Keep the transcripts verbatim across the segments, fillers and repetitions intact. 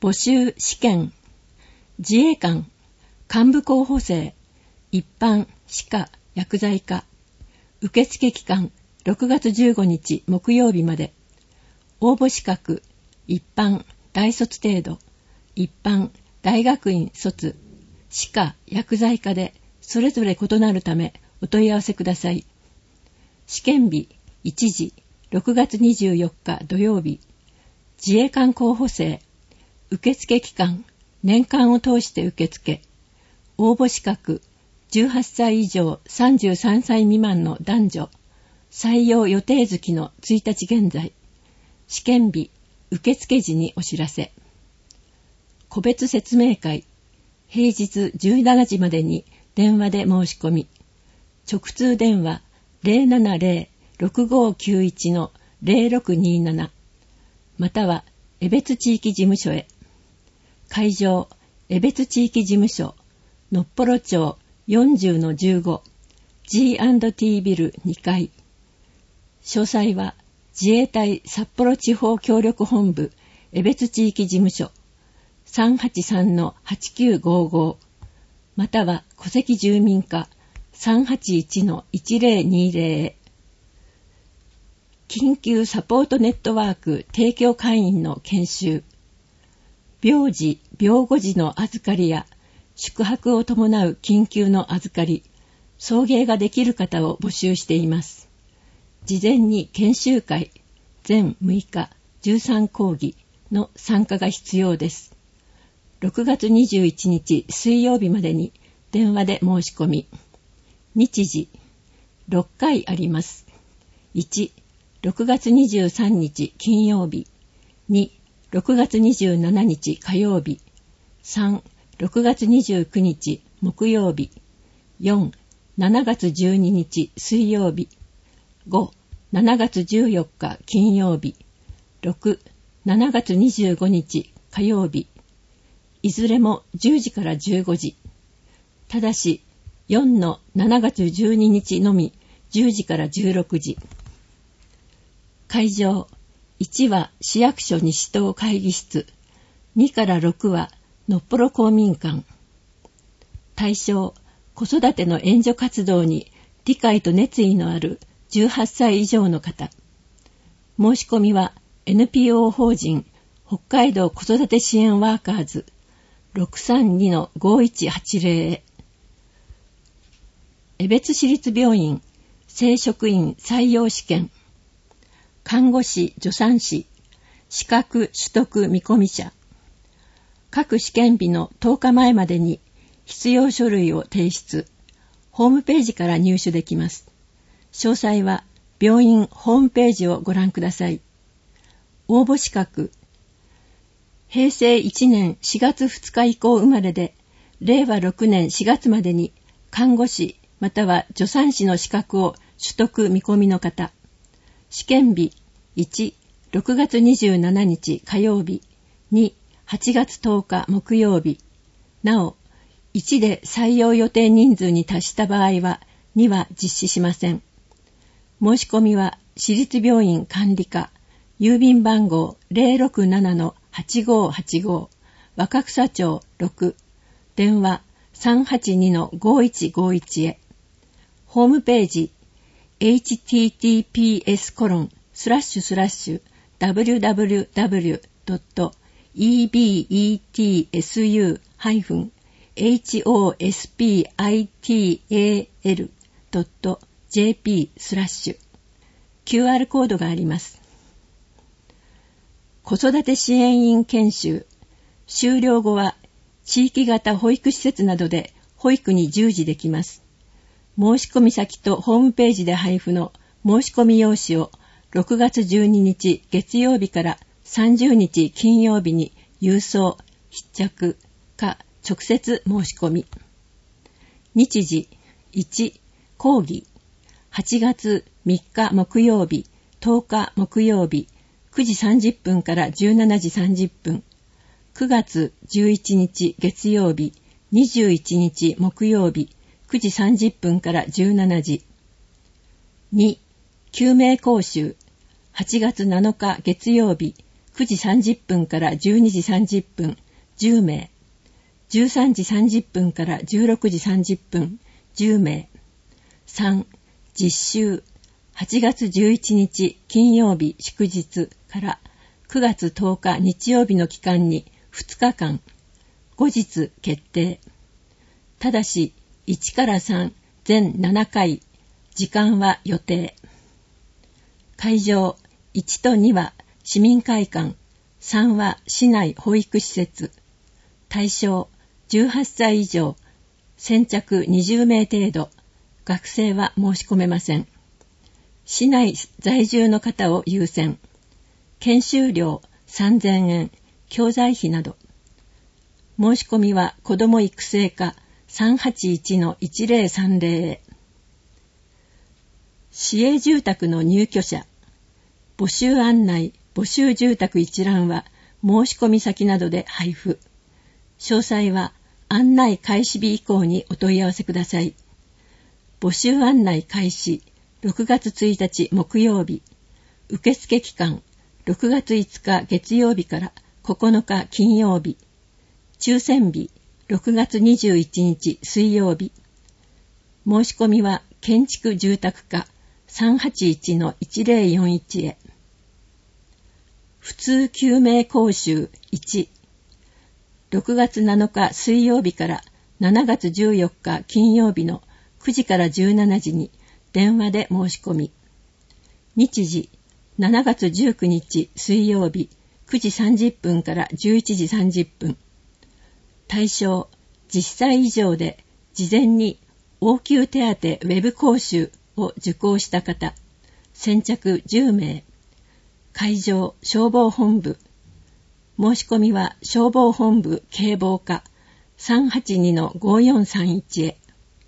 募集試験、自衛官、幹部候補生、一般、歯科、薬剤科、受付期間ろくがつじゅうごにち木曜日まで。応募資格、一般、大卒程度、一般、大学院卒、歯科、薬剤科でそれぞれ異なるためお問い合わせください。試験日、いちじ、ろくがつにじゅうよっか土曜日。自衛官候補生、受付期間、年間を通して受付。応募資格、じゅうはっさい以上さんじゅうさんさい未満の男女。採用予定月のついたち現在。試験日、受付時にお知らせ。個別説明会、平日じゅうしちじまでに電話で申し込み。直通電話 ゼロななゼロ ろくごきゅういち のゼロろくにーなな または江別地域事務所へ。会場、江別地域事務所、のっぽろ町 よんじゅうのじゅうご ジーアンドティー ビルにかい。詳細は自衛隊札幌地方協力本部江別地域事務所 さんはちさんのはちきゅうごご または戸籍住民課 さんはちいちのいちゼロにゼロ へ。緊急サポートネットワーク提供会員の研修。病児・病後児の預かりや宿泊を伴う緊急の預かり、送迎ができる方を募集しています。事前に研修会、全むいかじゅうさんこうぎの参加が必要です。ろくがつにじゅういちにち水曜日までに電話で申し込み。日時、ろっかいあります。いち、ろくがつにじゅうさんにち金曜日。に、ろくがつにじゅうしちにち火曜日。さん、ろくがつにじゅうくにち木曜日。よん、しちがつじゅうににち水曜日。ご、しちがつじゅうよっか金曜日。ろく、しちがつにじゅうごにち火曜日。いずれもじゅうじからじゅうごじ。ただし、よんのしちがつじゅうににちのみじゅうじからじゅうろくじ。会場、いちは市役所西棟会議室、にからろくはのっぽろ公民館。対象、子育ての援助活動に理解と熱意のあるじゅうはっさい以上の方。申し込みは エヌピーオー 法人北海道子育て支援ワーカーズ ろくさんにのごいちはちゼロ へ。江別市立病院正職員採用試験。看護師助産師資格取得見込み者。各試験日のとおかまえまでに必要書類を提出。ホームページから入手できます。詳細は病院ホームページをご覧ください。応募資格。へいせいいちねんしがつふつか以降生まれで、れいわろくねんしがつまでに看護師または助産師の資格を取得見込みの方。試験日いち、ろくがつにじゅうしちにち火曜日。に、はちがつとおか木曜日。なお、いちで採用予定人数に達した場合はには実施しません。申し込みは市立病院管理課、郵便番号 ゼロろくななのはちごはちご 若草町ろく、電話 さんはちにのごいちごいち へ。ホームページ エイチティーティーピーエスコロンスラッシュスラッシュダブリューダブリューダブリュードットイービーイーティーエスユーハイフンエイチオーエスピーアイティーエーエルドットジェーピー スラッシュ キューアール コードがあります。子育て支援員研修終了後は地域型保育施設などで保育に従事できます。申し込み先とホームページで配布の申し込み用紙をろくがつじゅうににち月曜日からさんじゅうにち金曜日に郵送、必着か直接申し込み。日時いち、講義はちがつみっか木曜日、とおか木曜日、くじさんじゅっぷんからじゅうしちじさんじゅっぷん、くがつじゅういちにち月曜日、にじゅういちにち木曜日、くじさんじゅっぷんからじゅうしちじ。に、救命講習はちがつなのか月曜日、 くじさんじゅっぷんからじゅうにじさんじゅっぷんじゅうめい、じゅうさんじさんじゅっぷんからじゅうろくじさんじゅっぷんじゅうめい。さん、実習はちがつじゅういちにち金曜日祝日からくがつとおか日曜日の期間にふつかかん、後日決定。ただしいちからさん全ななかい、時間は予定。会場いちとには市民会館、さんは市内保育施設。対象じゅうはっさい以上、先着にじゅうめい程度。学生は申し込めません。市内在住の方を優先。研修料さんぜんえん、教材費など。申し込みは子ども育成課 さんはちいちのいちぜろさんぜろ へ。市営住宅の入居者。募集案内、募集住宅一覧は申し込み先などで配布。詳細は案内開始日以降にお問い合わせください。募集案内開始ろくがつついたち木曜日。受付期間ろくがついつか月曜日からここのか金曜日。抽選日ろくがつにじゅういちにち水曜日。申し込みは建築住宅課 さんはちいちのいちぜろよんいち へ。普通救命講習いち。ろくがつなのか水曜日からしちがつじゅうよっか金曜日のくじからじゅうしちじに電話で申し込み。日時しちがつじゅうくにち水曜日くじさんじゅっぷんからじゅういちじさんじゅっぷん。対象じゅっさい以上で事前に応急手当ウェブ講習を受講した方、先着じゅうめい。会場消防本部。申し込みは消防本部警防課 さんはちにのごよんさんいち へ。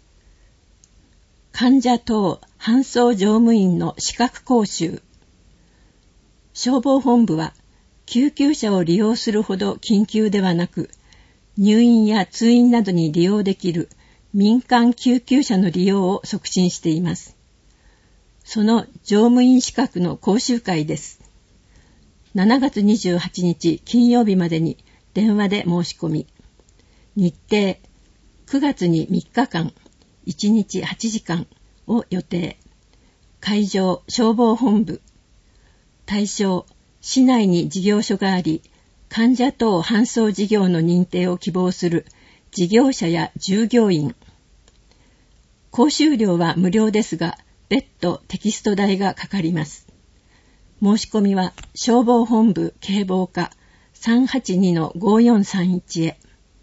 患者等搬送乗務員の資格講習。消防本部は救急車を利用するほど緊急ではなく、入院や通院などに利用できる民間救急車の利用を促進しています。その乗務員資格の講習会です。しちがつにじゅうはちにち金曜日までに電話で申し込み。日程くがつにみっかかん、いちにちはちじかんを予定。会場消防本部。対象市内に事業所があり、患者等搬送事業の認定を希望する事業者や従業員。講習料は無料ですが、別途テキスト代がかかります。申し込みは消防本部警防課 さんはちにのごよんさんいち へ。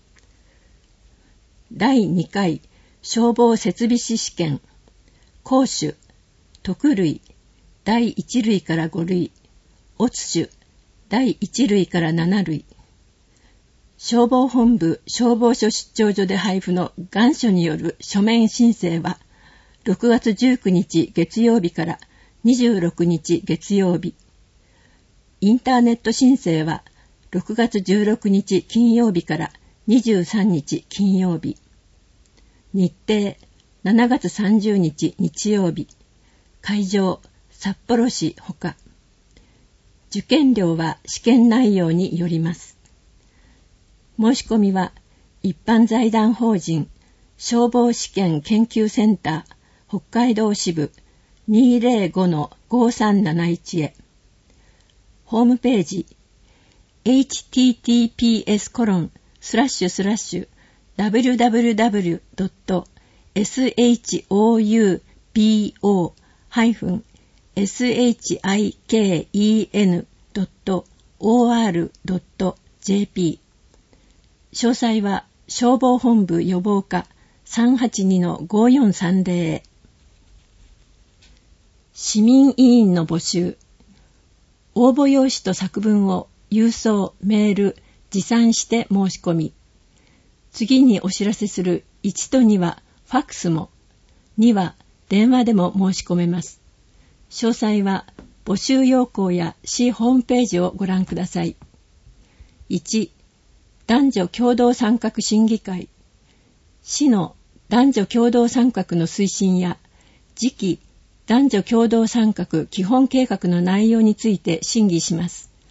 だいにかい消防設備士試験。講習特類だいいちるいからごるい、乙種だいいちるいからななるい。消防本部消防署出張所で配布の願書による書面申請はろくがつじゅうくにち月曜日からにじゅうろくにち月曜日。インターネット申請はろくがつじゅうろくにち金曜日からにじゅうさんにち金曜日。日程しちがつさんじゅうにち日曜日。会場札幌市ほか。受験料は試験内容によります。申し込みは一般財団法人消防試験研究センター北海道支部 にーぜろごのごさんなないち へ。ホームページ エイチティーティーピーエスコロンスラッシュスラッシュダブリューダブリューダブリュードットエスエイチオーユーピーオーハイフンエスエイチアイケーイーエヌドットオーアールドットジェーピー。詳細は消防本部予防課 さんはちにのごよんさんぜろ へ。市民委員の募集。応募用紙と作文を郵送、メール、持参して申し込み。次にお知らせするいちとにはファックスも、には電話でも申し込めます。詳細は募集要項や市ホームページをご覧ください。いち、男女共同参画審議会。市の男女共同参画の推進や次期男女共同参画基本計画の内容について審議します。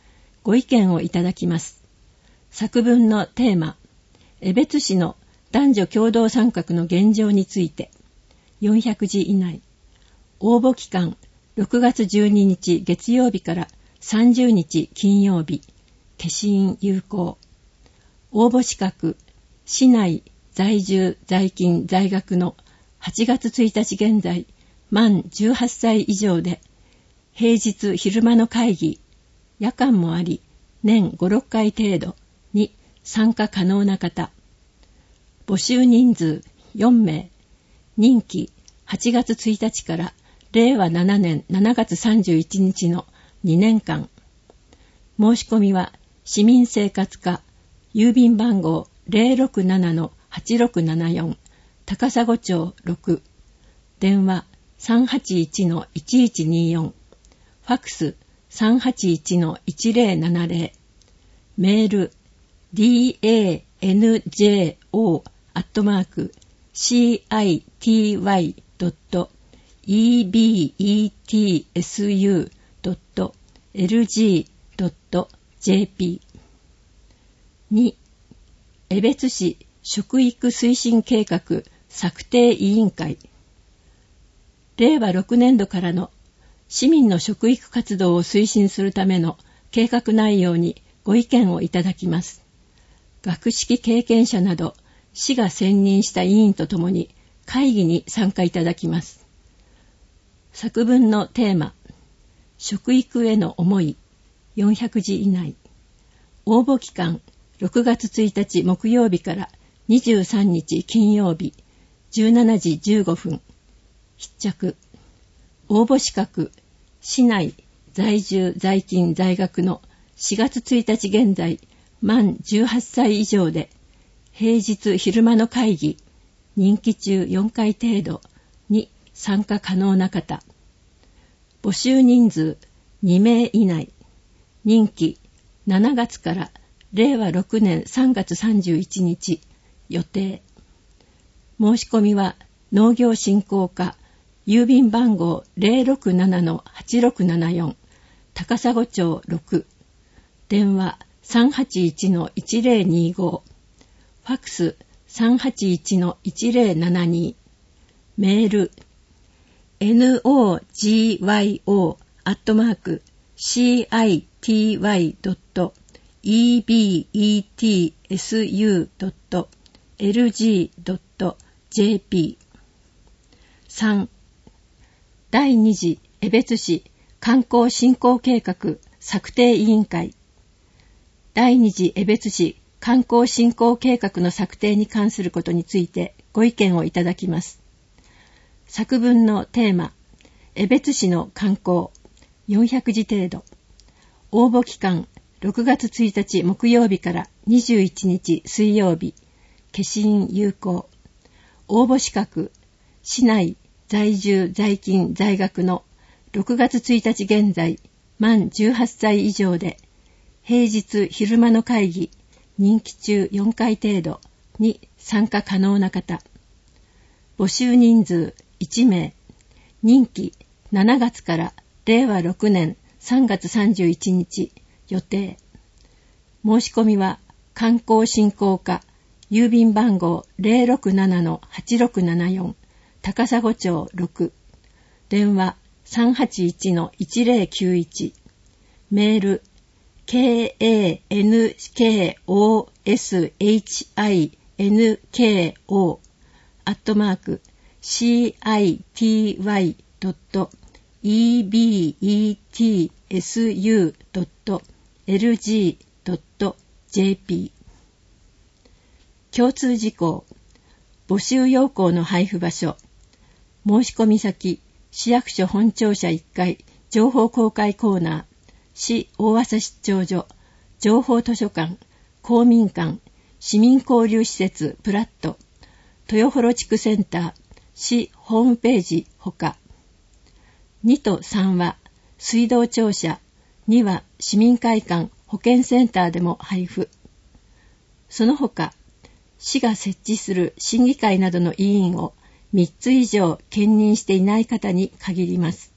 ご意見をいただきます。作文のテーマ、江別市の男女共同参画の現状について、よんひゃくじ以内。応募期間、ろくがつじゅうににち月曜日からさんじゅうにち金曜日、消印有効。応募資格、市内在住在勤在学のはちがつついたち現在、満じゅうはっさい以上で、平日昼間の会議、夜間もあり、年ご、ろっかい程度に参加可能な方。募集人数よんめい。任期はちがつついたちかられいわななねんしちがつさんじゅういちにちのにねんかん。申し込みは市民生活課、郵便番号 ゼロろくななのはちろくななよん、高砂町ろく、電話 さんはちいちのいちいちによん、ファックス さんはちいちのいちぜろななぜろ、メール ディーエーエヌジェーオー アットマーク シーアイティーワイ ドット イービーイーティーエスユー ドット エルジー ドット ジェーピー。に、江別市食育推進計画策定委員会。れいわろくねんどからの市民の食育活動を推進するための計画内容にご意見をいただきます。学識経験者など市が選任した委員とともに会議に参加いただきます。作文のテーマ、食育への思い、よんひゃくじ以内。応募期間、ろくがつついたち木曜日からにじゅうさんにち金曜日、じゅうしちじじゅうごふん。必着。応募資格、市内在住在勤在学のしがつついたち現在、満じゅうはっさい以上で、平日昼間の会議、任期中よんかい程度に参加可能な方。募集人数にめい以内。任期しちがつかられいわろくねんさんがつさんじゅういちにち予定。申し込みは農業振興課、郵便番号 ゼロろくななのはちろくななよん、高砂町ろく、電話 さんはちいちのいちぜろにご、ファックス さんはちいちのいちぜろななに、メール ノジョ アットマーク シーアイティーワイ ドット イービーイーティーエスユー ドット エルジー ドット ジェーピー。さん、だいに次江別市観光振興計画策定委員会。だいに次江別市観光振興計画の策定に関することについてご意見をいただきます。作文のテーマ、江別市の観光、よんひゃくじ程度。応募期間、ろくがつついたち木曜日からにじゅういちにち水曜日、消印有効。応募資格、市内在住在勤在学のろくがつついたち現在、満じゅうはっさい以上で、平日昼間の会議、任期中よんかい程度に参加可能な方。募集人数いちめい。任期しちがつかられいわろくねんさんがつさんじゅういちにち予定。申し込みは観光振興課、郵便番号 ゼロろくななのはちろくななよん、高砂町ろく、電話 さんはちいちのいちぜろきゅういち、メール ケーエーエヌケーオーエスエイチアイエヌケーオー アットマーク シーアイティーワイ ドット イービーイーティーエスユー ドット エルジー ドット ジェーピー。共通事項、募集要項の配布場所、申し込み先、市役所本庁舎いっかい情報公開コーナー、市大麻出張所、情報図書館、公民館、市民交流施設プラット、豊幌地区センター、市ホームページほか。にとさんは水道庁舎、には市民会館保健センターでも配布。その他、市が設置する審議会などの委員をみっつ以上兼任していない方に限ります。